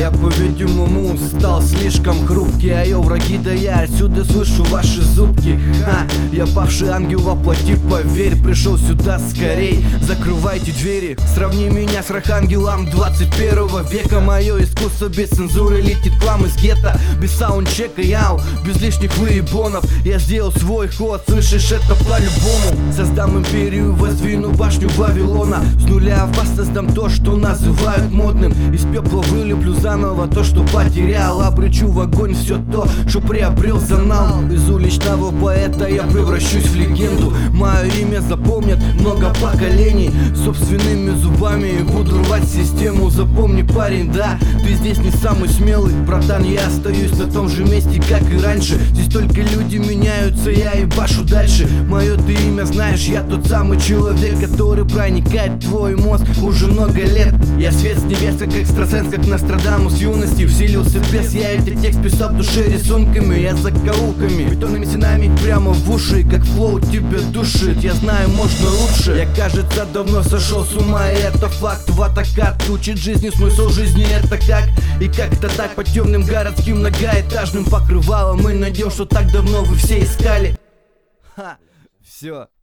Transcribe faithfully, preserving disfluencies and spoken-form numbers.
Я, по-видимому, стал слишком хрупкий. А ее враги, да я отсюда слышу ваши зубки. Ха, я павший ангел воплоти, поверь, пришел сюда скорей. Закрывайте двери, сравни меня с архангелом двадцать первого века. Мое искусство без цензуры летит к вам из гетто. Без саундчека, яу, без лишних выебонов. Я сделал свой ход, слышишь это по-любому. Создам империю, воздвину башню Вавилона. С нуля в вас создам то, что называют модным. Из пепла вылеплю заново то, что потерял. Обречу в огонь все то, что приобрел занал. Из уличного поэта я превращусь в легенду. Мое имя запомнят много поколений. Собственными зубами буду рвать систему. Запомни, парень, да, ты здесь не самый смелый. Братан, я остаюсь на том же месте, как и раньше. Здесь только люди меняются, я ебашу дальше. Мое ты имя знаешь, я тот самый человек, который проникает в твой мозг уже много лет. Я свет с небес, как экстрасенс, как Нострадамус в юности. Вселился в бес, я этот текст писал в душе рисунками. Я закоулками, бетонными стенами прямо в уши. Как флоу тебя душит, я знаю, можно лучше. Я, кажется, давно сошел с ума, и это факт. В атакат учит жизни, смысл жизни это как. И как-то так по темным городским многоэтажным покрывалом мы найдем, что так давно вы все искали. Ха, все.